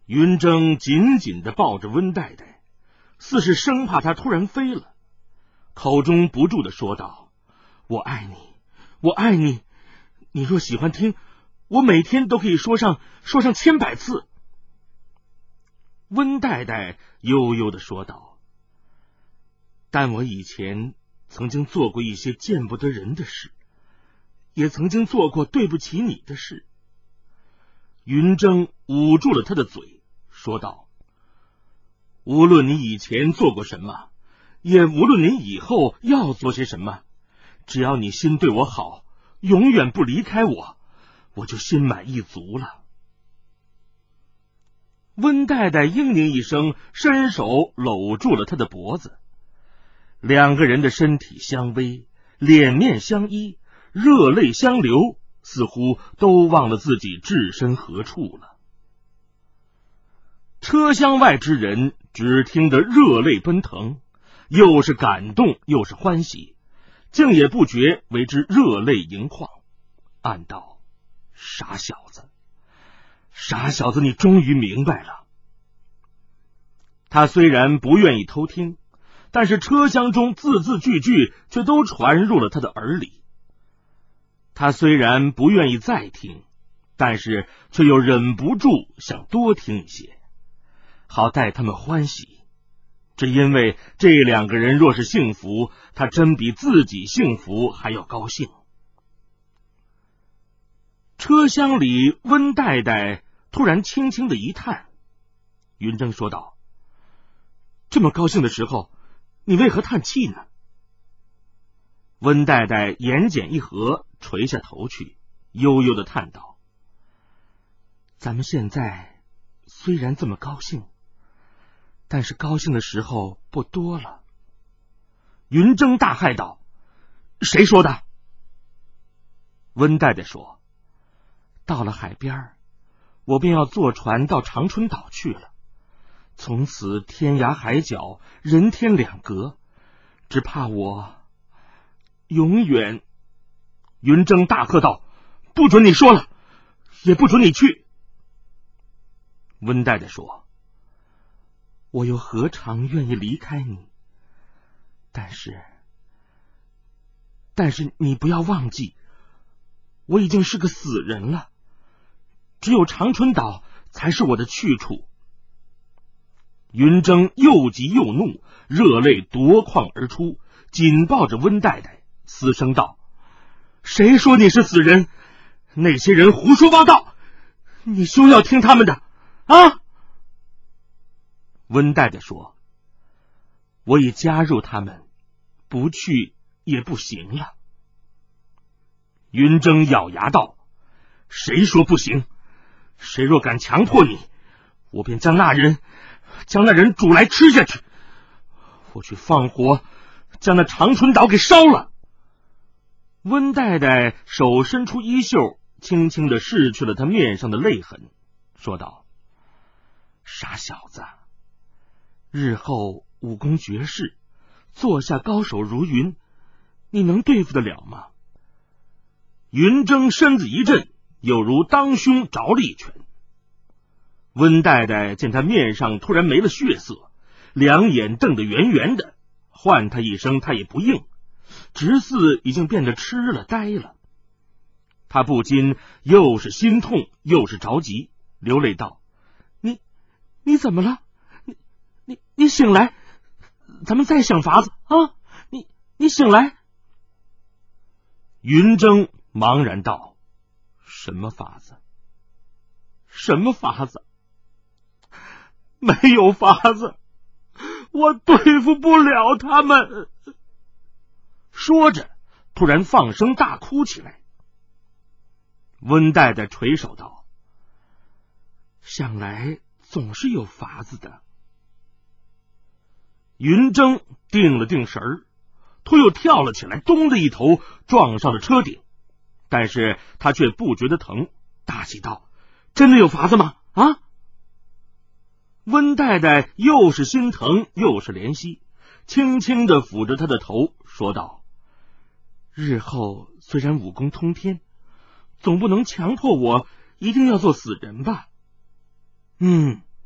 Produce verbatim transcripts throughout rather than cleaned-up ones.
云峥紧紧地抱着温代代，似是生怕他突然飞了，口中不住地说道：我爱你，我爱你，你若喜欢听，我每天都可以说上说上千百次。温代代悠悠地说道：但我以前曾经做过一些见不得人的事，也曾经做过对不起你的事。云峥捂住了他的嘴，说道：无论你以前做过什么，也无论你以后要做些什么，只要你心对我好，永远不离开我，我就心满意足了。温代代应咛一声，伸手搂住了他的脖子，两个人的身体相偎，脸面相依，热泪相流，似乎都忘了自己置身何处了。车厢外之人只听得热泪奔腾，又是感动又是欢喜，竟也不觉为之热泪盈眶，暗道：傻小子，傻小子，你终于明白了。他虽然不愿意偷听，但是车厢中字字句句却都传入了他的耳里。他虽然不愿意再听，但是却又忍不住想多听一些，好带他们欢喜。只因为这两个人若是幸福，他真比自己幸福还要高兴。车厢里，温代代突然轻轻的一叹，云峥说道：这么高兴的时候，你为何叹气呢？温代代眼睑一合，垂下头去，悠悠的叹道：咱们现在虽然这么高兴，但是高兴的时候不多了。云峥大骇道：谁说的？温代代说：到了海边，我便要坐船到长春岛去了，从此天涯海角，人天两隔，只怕我永远。云峥大喝道：不准你说了，也不准你去。温代代说：我又何尝愿意离开你，但是但是你不要忘记，我已经是个死人了，只有长春岛才是我的去处。云峥又急又怒，热泪夺眶而出，紧抱着温代代，嘶声道：谁说你是死人？那些人胡说八道，你休要听他们的啊！温代代说：我已加入他们，不去也不行了。云峥咬牙道：谁说不行？谁若敢强迫你，我便将那人将那人煮来吃下去，我去放火将那长春岛给烧了。温代代手伸出衣袖，轻轻地拭去了他面上的泪痕，说道：傻小子，日后武功绝世，坐下高手如云，你能对付得了吗？云峥身子一震，有如当胸着了一拳。温代代见他面上突然没了血色，两眼瞪得圆圆的，唤他一声他也不应，直似已经变得痴了呆了。他不禁又是心痛又是着急，流泪道：你你怎么了？你你你醒来，咱们再想法子啊！你你醒来。云峥茫然道：什么法子？什么法子？没有法子，我对付不了他们。说着突然放声大哭起来。温代代垂手道：想来总是有法子的。云峥定了定神儿，突又跳了起来，咚的一头撞上了车顶，但是他却不觉得疼，大喜道：真的有法子吗？啊！温代代又是心疼又是怜惜，轻轻地抚着他的头，说道：日后虽然武功通天，总不能强迫我一定要做死人吧？嗯，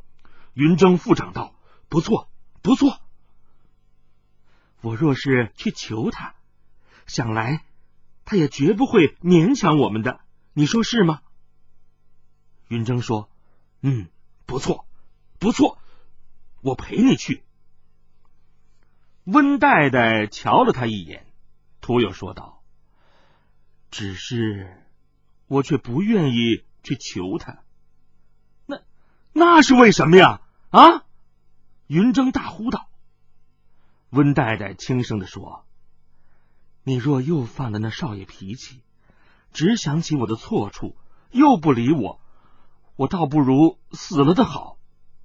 云峥附掌道：“不错，不错。我若是去求他，想来他也绝不会勉强我们的，你说是吗？”云峥说：“嗯，不错，不错，我陪你去。”温代代瞧了他一眼，徒又说道：“只是我却不愿意去求他。”“那那是为什么呀？”啊！云峥大呼道。温代代轻声地说：“你若又犯了那少爷脾气，只想起我的错处，又不理我，我倒不如死了的好。”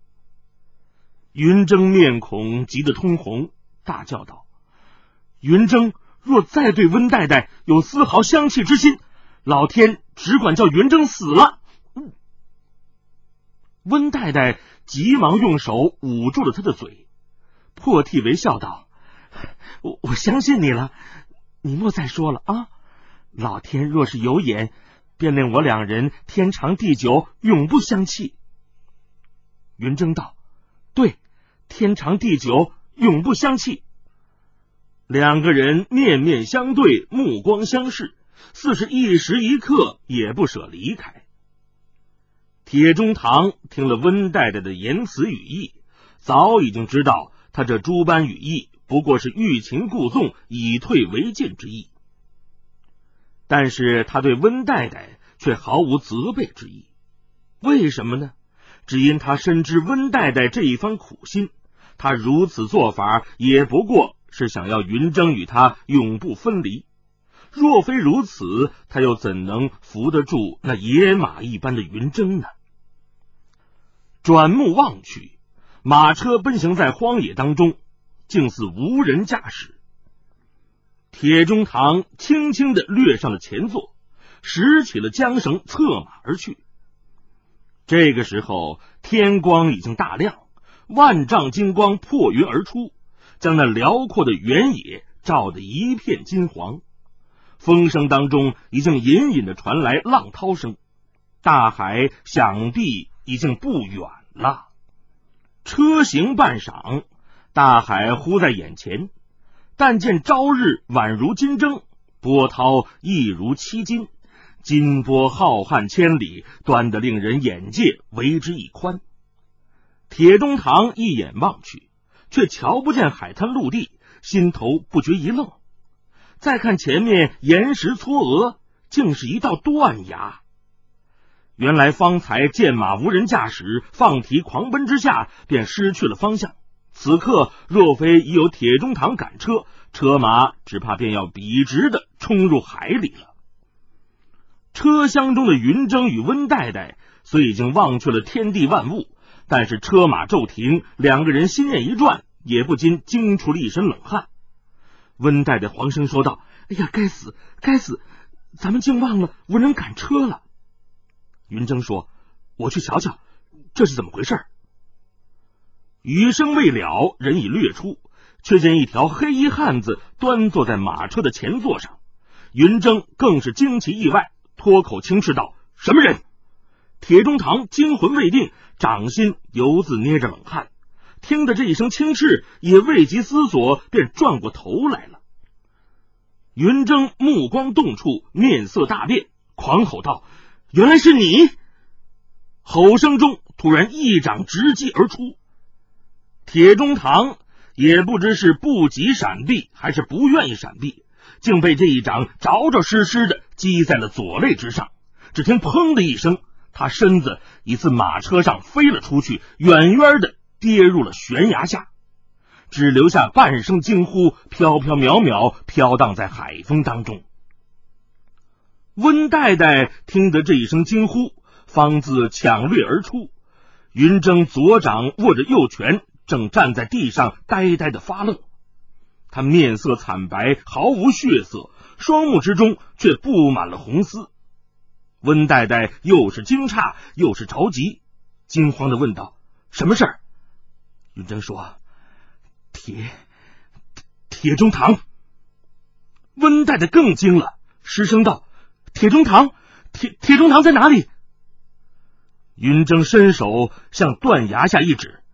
云峥面孔急得通红，大叫道：“云峥若再对温代代有丝毫相弃之心，老天只管叫云峥死了！”嗯、温代代急忙用手捂住了他的嘴，破涕为笑道：“我我相信你了，你莫再说了啊！老天若是有眼，便令我两人天长地久，永不相弃。”云峥道：“对，天长地久，永不相弃。”两个人面面相对，目光相视，似是一时一刻也不舍离开。铁中堂听了温代代的言辞语意，早已经知道他这诸般语意不过是欲擒故纵，以退为进之意，但是他对温代代却毫无责备之意。为什么呢？只因他深知温代代这一番苦心，他如此做法也不过是想要云峥与他永不分离。若非如此，他又怎能扶得住那野马一般的云峥呢？转目望去，马车奔行在荒野当中，竟似无人驾驶。铁中堂轻轻地掠上了前座，拾起了缰绳，策马而去。这个时候天光已经大亮，万丈金光破云而出，将那辽阔的原野照得一片金黄。风声当中已经隐隐地传来浪涛声，大海想必已经不远了。车行半晌，大海忽在眼前，但见朝日宛如金针，波涛亦如七金，金波浩瀚千里，端得令人眼界为之一宽。铁中堂一眼望去，却瞧不见海滩陆地，心头不觉一愣。再看前面岩石嵯峨，竟是一道断崖。原来方才见马无人驾驶，放蹄狂奔之下便失去了方向，此刻若非已有铁中堂赶车，车马只怕便要笔直的冲入海里了。车厢中的云峥与温代代虽已经忘却了天地万物，但是车马骤停，两个人心念一转，也不禁惊出了一身冷汗。温代代黄声说道：“哎呀，该死该死，咱们竟忘了无人赶车了。”云峥说：“我去瞧瞧，这是怎么回事？”语声未了，人已掠出，却见一条黑衣汉子端坐在马车的前座上。云峥更是惊奇意外，脱口轻斥道：“什么人？”铁中堂惊魂未定，掌心犹自捏着冷汗，听得这一声轻斥，也未及思索，便转过头来了。云峥目光动触，面色大变，狂吼道：“原来是你！”吼声中突然一掌直击而出，铁中堂也不知是不及闪避还是不愿意闪避，竟被这一掌着着实实的击在了左肋之上。只听砰的一声，他身子已自马车上飞了出去，远远的跌入了悬崖下，只留下半声惊呼，飘飘渺渺飘荡在海风当中。温代代听得这一声惊呼，方自抢掠而出。云峥左掌握着右拳，正站在地上呆呆的发愣。他面色惨白，毫无血色，双目之中却布满了红丝。温代代又是惊诧又是着急，惊慌地问道：“什么事儿？”云峥说：“铁铁中堂。”温代代更惊了，失声道：“铁中堂，铁铁中堂在哪里？”云峥伸手向断崖下一指：“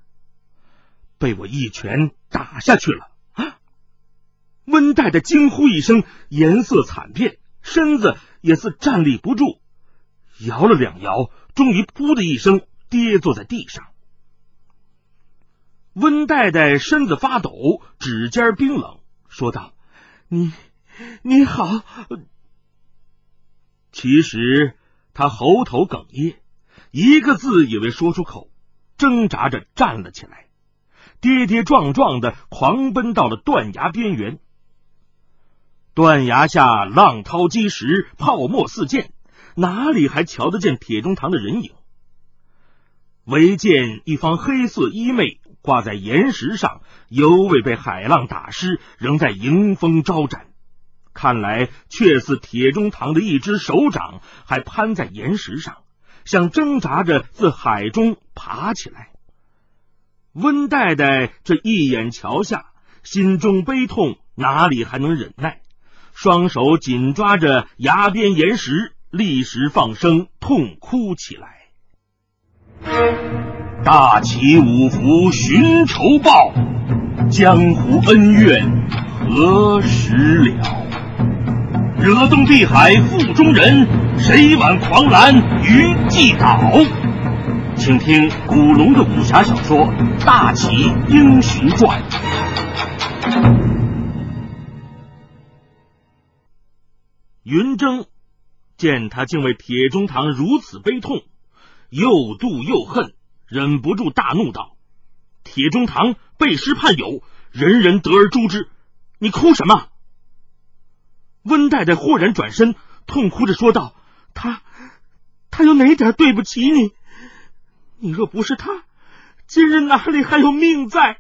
被我一拳打下去了。啊！温黛黛惊呼一声，颜色惨变，身子也似站立不住，摇了两摇，终于噗的一声跌坐在地上。温黛黛身子发抖，指尖冰冷，说道：“你你好。”其实他喉头哽咽，一个字也未说出口，挣扎着站了起来，跌跌撞撞的狂奔到了断崖边缘。断崖下浪涛击石，泡沫四溅，哪里还瞧得见铁中堂的人影？唯见一方黑色衣袂挂在岩石上，犹未被海浪打湿，仍在迎风招展。看来却似铁中堂的一只手掌，还攀在岩石上，想挣扎着自海中爬起来。温黛黛这一眼瞧下，心中悲痛，哪里还能忍耐？双手紧抓着崖边岩石，立时放声痛哭起来。大起五福寻仇报，江湖恩怨何时了？惹动碧海腹中人，谁挽狂澜于既倒？请听古龙的武侠小说《大起英雄传》。云峥见他竟为铁中堂如此悲痛，又妒又恨，忍不住大怒道：“铁中堂背尸叛友，人人得而诛之，你哭什么？”温黛黛豁然转身，痛哭着说道：“他他有哪点对不起你？你若不是他，今日哪里还有命在？”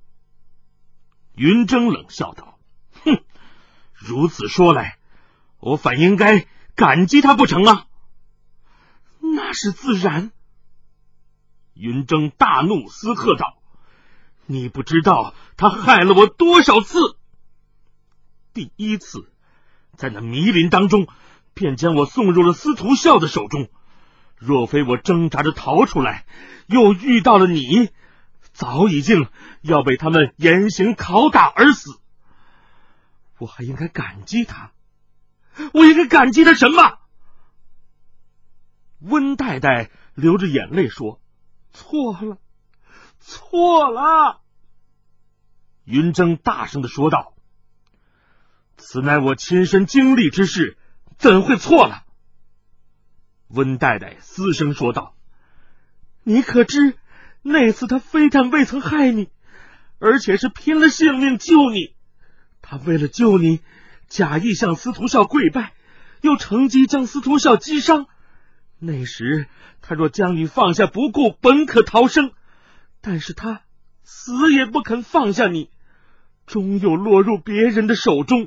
云峥冷笑道：“哼，如此说来，我反应该感激他不成啊？”“那是自然。”云峥大怒，嘶喝道：“你不知道他害了我多少次！第一次在那迷林当中，便将我送入了司徒笑的手中，若非我挣扎着逃出来，又遇到了你，早已经要被他们严刑拷打而死。我还应该感激他，我应该感激他什么？”温黛黛流着眼泪说：“错了，错了。”云峥大声地说道：“此乃我亲身经历之事，怎会错了？”温黛黛嘶声说道：“你可知那次他非但未曾害你，而且是拼了性命救你。他为了救你，假意向司徒笑跪拜，又乘机将司徒笑击伤。那时他若将你放下不顾，本可逃生，但是他死也不肯放下你，终又落入别人的手中。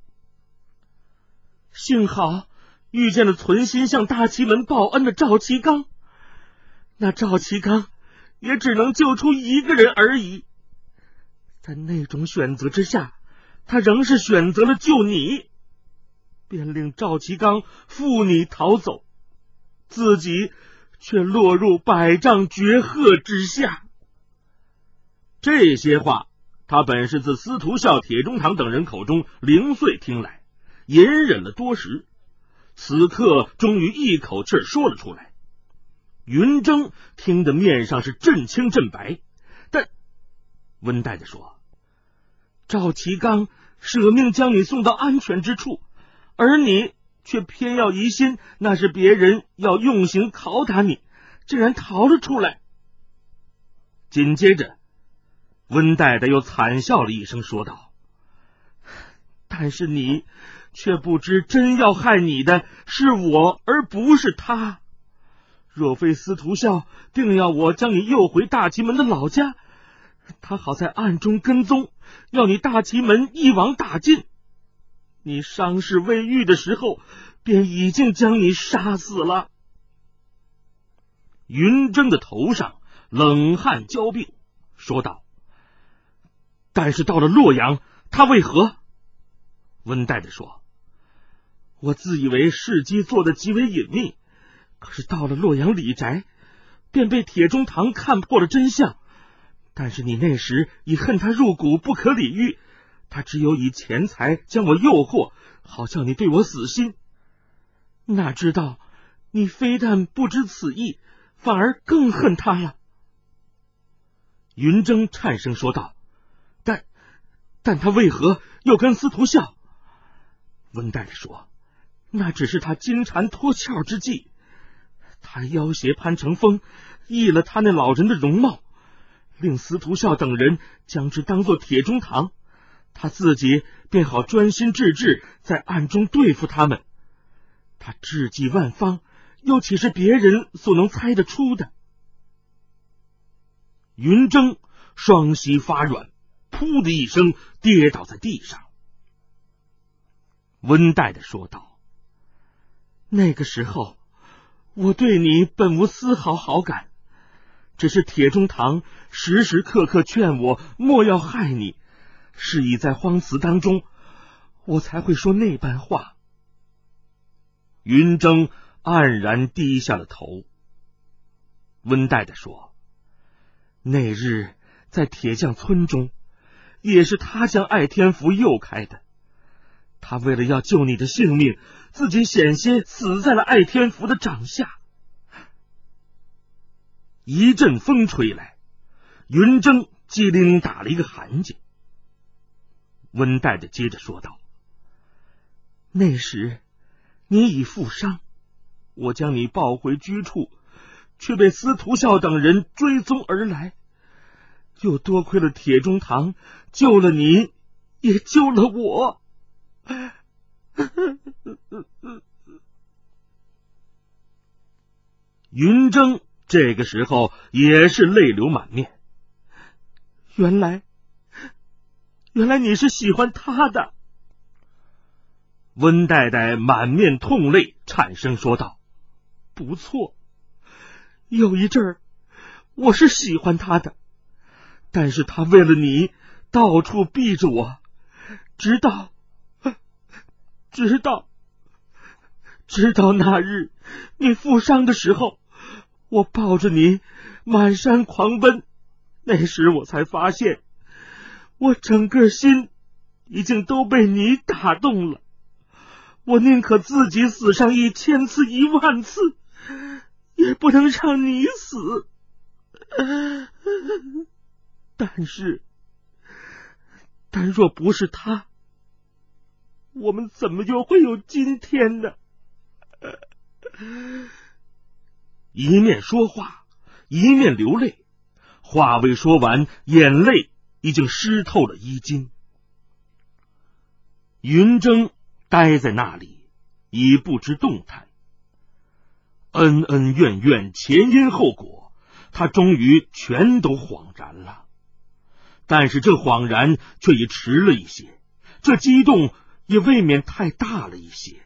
幸好遇见了存心向大齐门报恩的赵其刚，那赵其刚也只能救出一个人而已。在那种选择之下，他仍是选择了救你，便令赵其刚负你逃走，自己却落入百丈绝壑之下。”这些话他本是自司徒笑、铁中堂等人口中零碎听来，隐忍了多时，此刻终于一口气说了出来。云峥听得面上是震青震白，但温黛黛说：“赵其刚舍命将你送到安全之处，而你却偏要疑心那是别人要用刑拷打你，竟然逃了出来。”紧接着温黛黛又惨笑了一声，说道：“但是你却不知真要害你的是我，而不是他。若非司徒笑定要我将你诱回大齐门的老家，他好在暗中跟踪，要你大齐门一网打尽。你伤势未愈的时候，便已经将你杀死了。”云峥的头上冷汗交并，说道：“但是到了洛阳，他为何？”温黛黛说：“我自以为事机做得极为隐秘，可是到了洛阳李宅，便被铁中堂看破了真相， 但是你那时已恨他入骨，不可理喻，他只有以钱财将我诱惑，好叫你对我死心。哪知道你非但不知此意，反而更恨他了。”云峥颤声说道：“但但他为何又跟司徒笑？”温黛说：“那只是他金蝉脱壳之计。他要挟潘成风，异了他那老人的容貌，令司徒笑等人将之当作铁中堂，他自己便好专心致志在暗中对付他们。他智计万方，又岂是别人所能猜得出的？”云峥双膝发软，噗的一声跌倒在地上。温黛的说道：“那个时候我对你本无丝毫好感，只是铁中堂时时刻刻劝我莫要害你，是以在荒祠当中我才会说那般话。”云峥黯然低下了头。温黛的说：“那日在铁匠村中，也是他将爱天符诱开的。他为了要救你的性命，自己险些死在了爱天符的掌下。”一阵风吹来，云峥机灵打了一个寒噤。温黛的接着说道：“那时你已负伤，我将你抱回居处，却被司徒笑等人追踪而来，又多亏了铁中堂救了你，也救了我。”云峥这个时候也是泪流满面。原来原来你是喜欢他的。温黛黛满面痛泪，颤声说道：“不错，有一阵儿我是喜欢他的，但是他为了你到处避着我，直到直到直到那日你负伤的时候，我抱着你满山狂奔，那时我才发现我整个心已经都被你打动了。我宁可自己死上一千次一万次，也不能让你死。但是但若不是他，我们怎么又会有今天呢？”一面说话，一面流泪，话未说完，眼泪已经湿透了衣襟。云峥呆在那里，已不知动弹。恩恩怨怨，前因后果，他终于全都恍然了。但是这恍然却已迟了一些，这激动也未免太大了一些。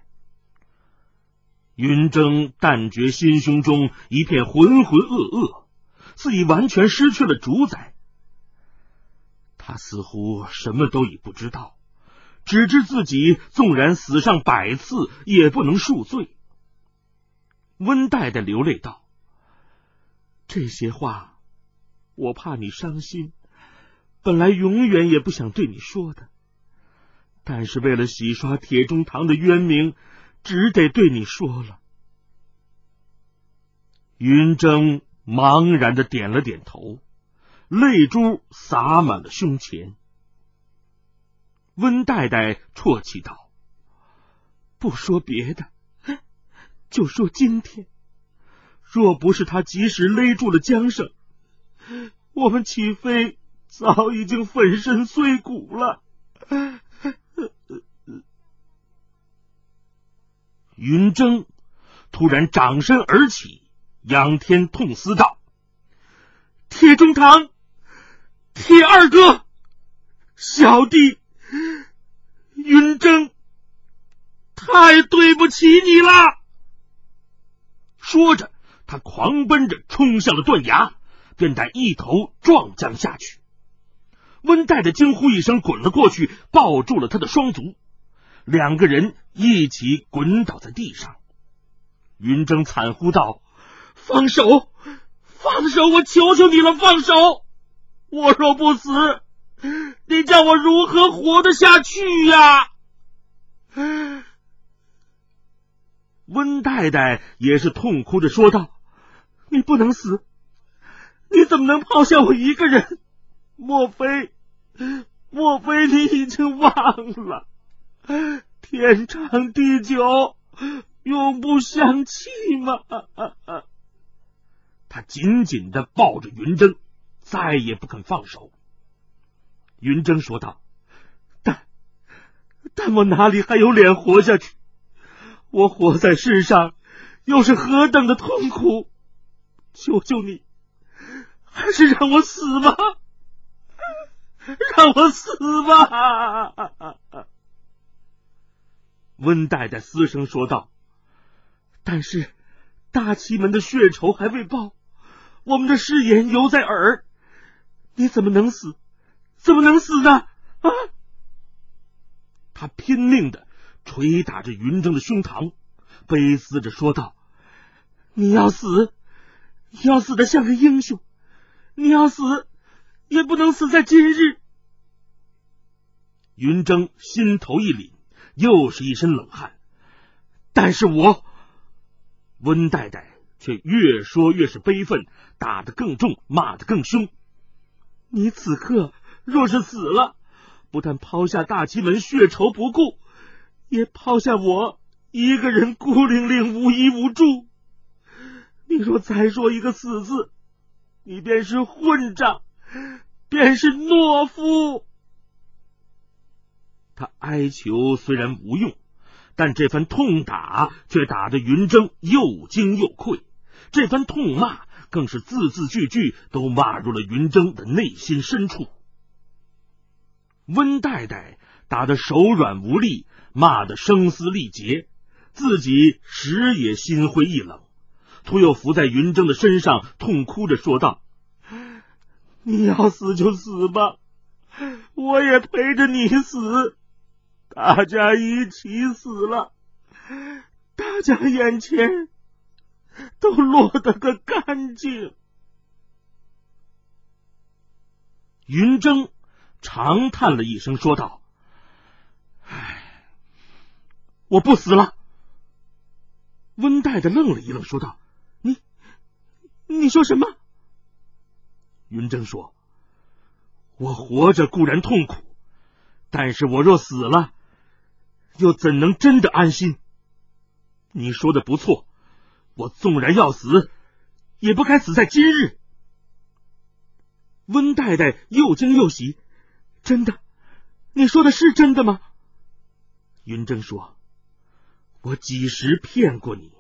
云峥但觉心胸中一片浑浑噩噩，似已完全失去了主宰。他似乎什么都已不知道，只知自己纵然死上百次，也不能恕罪。温黛黛流泪道：“这些话我怕你伤心，本来永远也不想对你说的，但是为了洗刷铁中堂的冤名，只得对你说了。”云峥茫然的点了点头，泪珠洒满了胸前。温黛黛啜泣道：“不说别的，就说今天，若不是他及时勒住了缰绳，我们岂非早已经粉身碎骨了。”云峥突然长身而起，仰天痛嘶道：“铁中堂，铁二哥，小弟云峥太对不起你了。”说着，他狂奔着冲向了断崖，便得一头撞将下去。温黛的惊呼一声，滚了过去，抱住了他的双足，两个人一起滚倒在地上。云峥惨呼道：“放手，放手，我求求你了，放手！” 我若不死，你叫我如何活得下去呀？温太太也是痛哭着说道：你不能死，你怎么能抛下我一个人？莫非莫非你已经忘了天长地久永不相弃吗？他紧紧地抱着云筝，再也不肯放手。云筝说道：但但我哪里还有脸活下去？我活在世上又是何等的痛苦，求求你，还是让我死吧，让我死吧。温太太嘶声说道：但是大齐门的血仇还未报，我们的誓言犹在耳，你怎么能死？怎么能死呢？啊！他拼命地捶打着云筝的胸膛，悲思着说道：你要死，要死得像个英雄，你要死也不能死在今日。云筝心头一凛，又是一身冷汗。但是我……温太太却越说越是悲愤，打得更重，骂得更凶。你此刻若是死了，不但抛下大齐门血仇不顾，也抛下我一个人孤零零无依无助。你若再说一个死字，你便是混账，便是懦夫。他哀求虽然无用，但这番痛打却打得云筝又惊又愧，这番痛骂更是字字句句都骂入了云筝的内心深处。温太太打得手软无力，骂得声嘶力竭，自己时也心灰意冷，突又伏在云筝的身上，痛哭着说道：你要死就死吧，我也陪着你死，大家一起死了，大家眼前都落得个干净。云筝长叹了一声说道：唉，我不死了。温太太愣了一愣说道：你你说什么？云筝说：我活着固然痛苦，但是我若死了，又怎能真的安心？你说的不错，我纵然要死，也不该死在今日。温太太又惊又喜：真的？你说的是真的吗？云筝说：我几时骗过你？